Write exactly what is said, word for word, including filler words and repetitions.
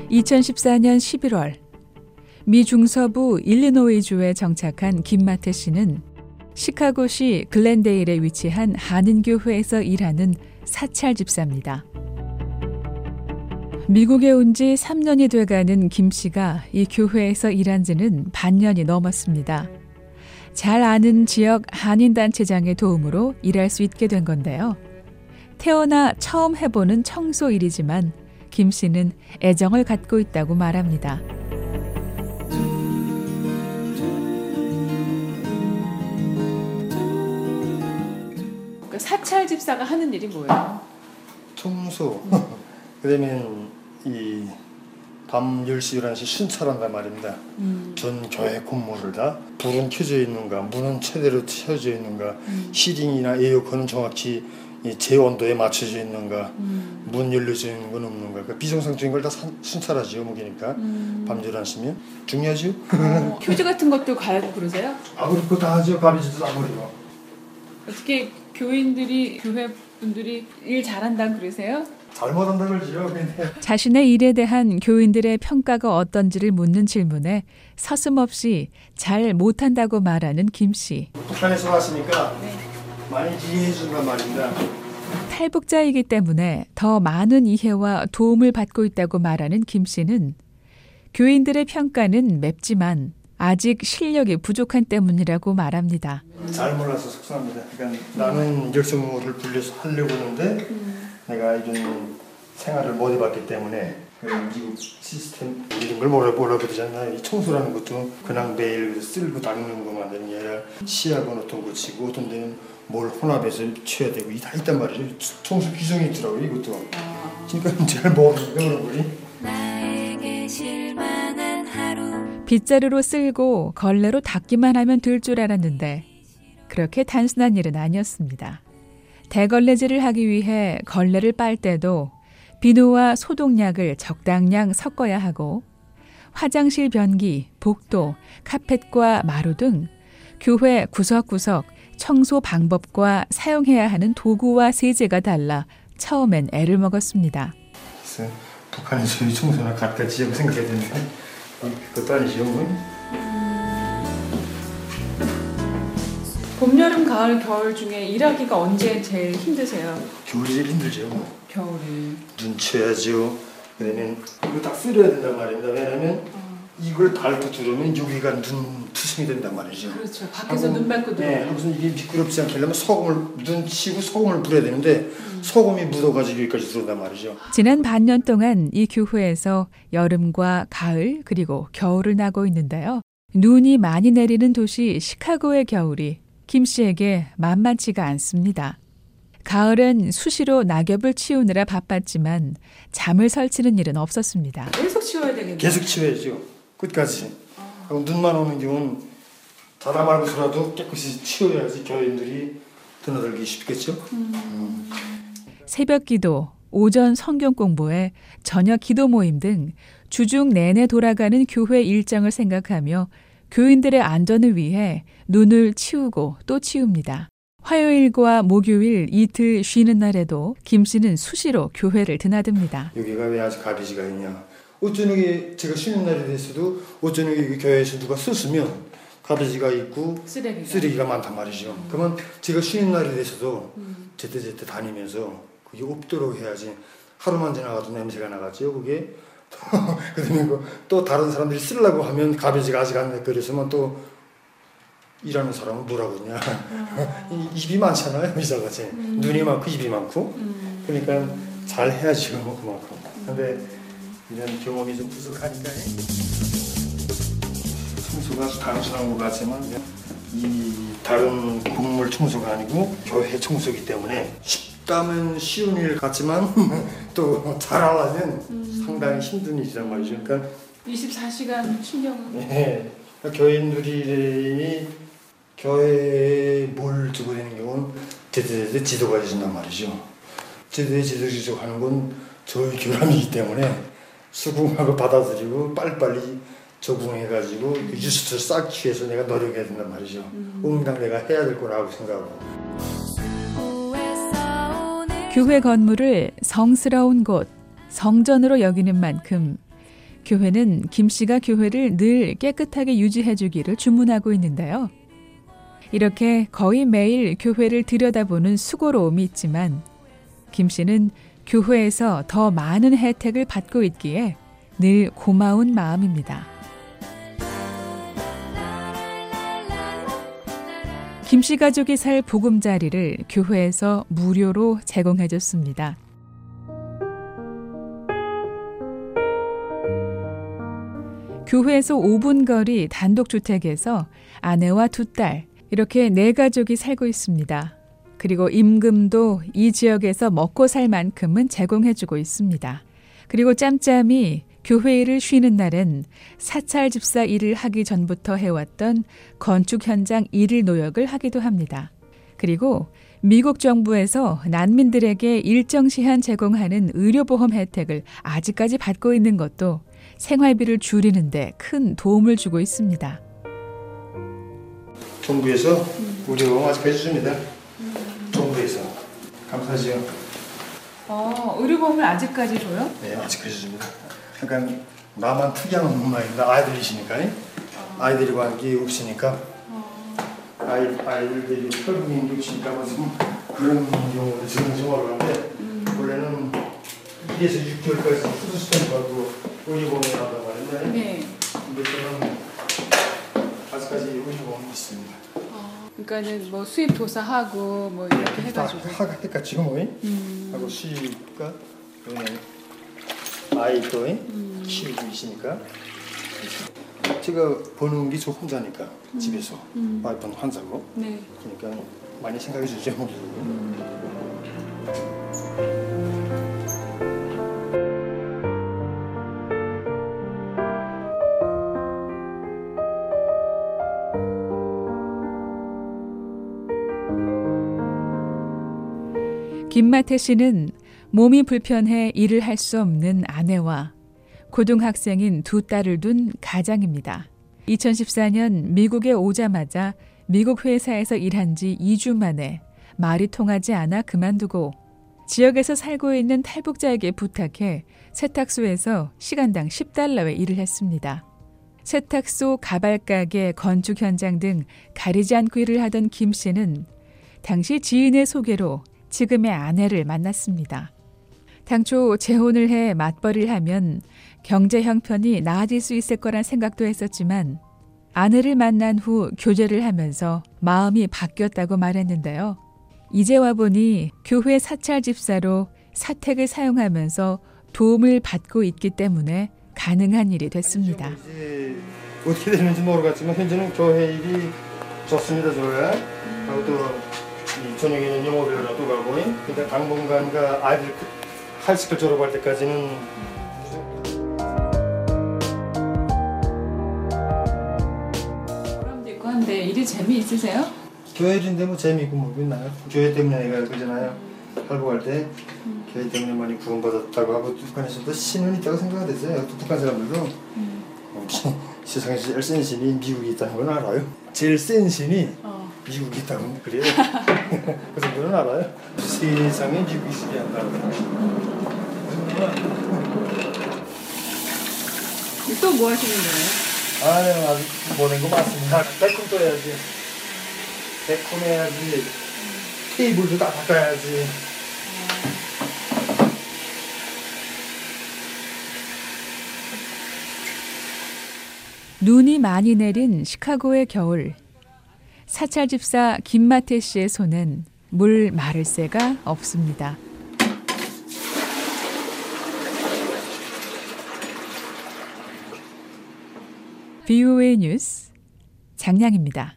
이천십사 년 십일월 미 중서부 일리노이주에 정착한 김마태 씨는 시카고시 글렌데일에 위치한 한인교회에서 일하는 사찰 집사입니다. 미국에 온 지 삼 년이 돼가는 김 씨가 이 교회에서 일한 지는 반년이 넘었습니다. 잘 아는 지역 한인단체장의 도움으로 일할 수 있게 된 건데요. 태어나 처음 해보는 청소 일이지만 김 씨는 애정을 갖고 있다고 말합니다. 사찰 집사가 하는 일이 뭐예요? 청소. 그러면 이 밤 열 시, 열한 시 순찰한단 말입니다. 음. 전 교회 건물을 다 불은 켜져 있는가, 문은 제대로 켜져 있는가, 음. 시링이나 에어컨은 정확히 제 온도에 맞춰져 있는가, 음. 문 열려져 있는 건 없는가. 그러니까 비정상적인 걸 다 순찰하지요, 목이니까. 음. 밤 열한 시면 중요하죠. 어, 휴지 같은 것도 갈고 그러세요? 아, 그렇고 다 하죠. 가비지도 다 버리고. 어떻게 교인들이, 교회 분들이 일 잘한다 그러세요? 잘못한다 그러죠. 자신의 일에 대한 교인들의 평가가 어떤지를 묻는 질문에 서슴없이 잘 못한다고 말하는 김 씨. 북한에서 왔으니까 네. 많이 이해해 준단 말입니다. 탈북자이기 때문에 더 많은 이해와 도움을 받고 있다고 말하는 김 씨는 교인들의 평가는 맵지만 아직 실력이 부족한 때문이라고 말합니다. 잘 몰라서 속상합니다. 그러니까 나는 열성을 불려서 하려고 하는데 음. 내가 이런 생활을 못 해봤기 때문에 미국 시스템 이런 걸 뭐라 뭐라 그러잖아요. 이 청소라는 것도 그냥 매일 쓸고 닦는 것만 되는 게 아니라 시약은 어떤 거 치고 어떤 데는 뭘 혼합해서 쳐야 되고 다 있단 말이죠. 청소 규정이 있더라고요. 이것도. 아. 그러니까 잘 모르니까 그런 거지. 나에게 실망한 하루. 빗자루로 쓸고 걸레로 닦기만 하면 될 줄 알았는데 그렇게 단순한 일은 아니었습니다. 대걸레질을 하기 위해 걸레를 빨 때도 비누와 소독약을 적당량 섞어야 하고 화장실 변기, 복도, 카펫과 마루 등 교회 구석구석 청소 방법과 사용해야 하는 도구와 세제가 달라 처음엔 애를 먹었습니다. 그래서 북한에서 청소나 같이 하고 생각해야 되는데 그것도 아니죠. 봄, 여름, 가을, 겨울 중에 일하기가 언제 제일 힘드세요? 겨울이 제일 힘들죠. 겨울이. 눈 쳐야죠. 그러면 이거 딱 쓸어야 된단 말입니다. 왜냐면 어. 이걸 밟고 들어오면 여기가 눈 투성이 된단 말이죠. 그렇죠. 밖에서 하고, 눈 밟고 들어오면. 네, 무슨 이게 미끄럽지 않게 하려면 소금을 눈 치고 소금을 뿌려야 되는데 음. 소금이 묻어가지고 여기까지 들어온단 말이죠. 지난 반년 동안 이 교회에서 여름과 가을 그리고 겨울을 나고 있는데요. 눈이 많이 내리는 도시 시카고의 겨울이 김 씨에게 만만치가 않습니다. 가을엔 수시로 낙엽을 치우느라 바빴지만 잠을 설치는 일은 없었습니다. 계속 치워야 되겠네요. 계속 치워야죠. 끝까지. 어. 눈만 오는 경우는 자다 말고서라도 깨끗이 치워야지 교인들이 드나들기 쉽겠죠. 음. 음. 새벽 기도, 오전 성경 공부에 저녁 기도 모임 등 주중 내내 돌아가는 교회 일정을 생각하며 교인들의 안전을 위해 눈을 치우고 또 치웁니다. 화요일과 목요일 이틀 쉬는 날에도 김 씨는 수시로 교회를 드나듭니다. 여기가 왜 아직 가비지가 있냐. 어쩌면 제가 쉬는 날에 대해서도 어쩌면 여기 교회에서 누가 썼으면 가비지가 있고 쓰레기가, 쓰레기가 많단 말이죠. 음. 그러면 제가 쉬는 날에 대해서도 음. 제때제때 다니면서 그게 없도록 해야지. 하루만 지나가도 냄새가 나갔죠. 그게 그러면 또 다른 사람들이 쓰려고 하면 가비지가 아직 안 그랬으면 또 일하는 사람은 뭐라고 했냐. 아. 입이 많잖아요. 의사같이. 음. 눈이 많고 입이 많고. 음. 그러니까 잘 해야지 뭐 그만큼. 근데 이런 경험이 좀 부족하니까 청소가 단순한 것 같지만 이 다른 건물 청소가 아니고 교회 청소기 때문에 쉽다면 쉬운 일 같지만 또 잘하려면 음. 상당히 힘든 일이란 말이죠. 그러니까 이십사 시간 신경. 네. 그러니까 교인들이 교회에 뭘 주고 되는 경우는 제대로 지도가 해준단 말이죠. 제대로 지도 하는 건 저희 교람이기 때문에 수긍하고 받아들이고 빨리빨리 적응해가지고 뉴스를 쌓기 위해서 내가 노력해야 된단 말이죠. 음. 응당 내가 해야 될 거라고 생각하고. 교회 건물을 성스러운 곳, 성전으로 여기는 만큼 교회는 김 씨가 교회를 늘 깨끗하게 유지해 주기를 주문하고 있는데요. 이렇게 거의 매일 교회를 들여다보는 수고로움이 있지만 김 씨는 교회에서 더 많은 혜택을 받고 있기에 늘 고마운 마음입니다. 김 씨 가족이 살 보금자리를 교회에서 무료로 제공해줬습니다. 교회에서 오 분 거리 단독주택에서 아내와 두 딸, 이렇게 네 가족이 살고 있습니다. 그리고 임금도 이 지역에서 먹고 살 만큼은 제공해주고 있습니다. 그리고 짬짬이 교회 일을 쉬는 날엔 사찰 집사 일을 하기 전부터 해왔던 건축 현장 일일 노역을 하기도 합니다. 그리고 미국 정부에서 난민들에게 일정 시한 제공하는 의료보험 혜택을 아직까지 받고 있는 것도 생활비를 줄이는 데 큰 도움을 주고 있습니다. 정부에서 의료보험 아직 해줍니다. 정부에서. 감사하죠. 어, 의료보험을 아직까지 줘요? 네, 아직 해줍니다. 그러니까 나만 특이한 엄마입니다. 아이들이시니까. 아이들과 함께 없으니까. 아이, 아이들이 혈분이 없으니까 무슨 그런 경우도 지금 생활을 하는데 음. 원래는 이에서 육 개월까지 수술시간 받고 의료보험이 나온단 말인데 네. 근데 저는 아직까지 의료보험이 있습니다. 아, 그러니까는 뭐 수입 조사하고 뭐 이렇게 해가지고 하, 하니까 지금 뭐 음. 하고 수입과 아이도 음. 키우고 있으니까 제가 버는 게 저 혼자니까 음. 집에서 음. 와이프는 환자고 네. 그러니까 많이 생각해 주죠. 음. 김마태 씨는 몸이 불편해 일을 할 수 없는 아내와 고등학생인 두 딸을 둔 가장입니다. 이천십사 년 미국에 오자마자 미국 회사에서 일한 지 이 주 만에 말이 통하지 않아 그만두고 지역에서 살고 있는 탈북자에게 부탁해 세탁소에서 시간당 십 달러에 일을 했습니다. 세탁소, 가발가게, 건축 현장 등 가리지 않고 일을 하던 김 씨는 당시 지인의 소개로 지금의 아내를 만났습니다. 당초 재혼을 해 맞벌이를 하면 경제 형편이 나아질 수 있을 거란 생각도 했었지만 아내를 만난 후 교제를 하면서 마음이 바뀌었다고 말했는데요. 이제 와보니 교회 사찰 집사로 사택을 사용하면서 도움을 받고 있기 때문에 가능한 일이 됐습니다. 이제 어떻게 되는지 모르겠지만 현재는 교회 일이 좋습니다. 저야. 하고 또 저녁에는 영어배우라도 가고 근데 당분간가 아이들 하이스쿨 졸업할 때까지는 그럼 있고 한데 일이 재미있으세요? 교회 일인데 뭐 재미있고 뭐 있나요? 교회 때문에 내가 그러잖아요. 할복할 때 음. 교회 때문에 많이 구원받았다고 하고 북한에서도 신은 있다고 생각하세요. 북한 사람들도 음. 세상에서 제일 센 신이 미국에 있다는 건 알아요. 제일 센 신이 어. 미국이 있다고 그래요. 그 정도는 알아요. 세상에 미국이 있어야 한다고. 또 뭐 하시는 거예요? 아유, 아직 보낸 거 많습니다. 데콤 또 해야지. 데콤 해야지. 테이블도 다 닦아야지. 눈이 많이 내린 시카고의 겨울. 사찰 집사 김마태 씨의 손엔 물 마를 새가 없습니다. 브이오에이 뉴스 장량입니다.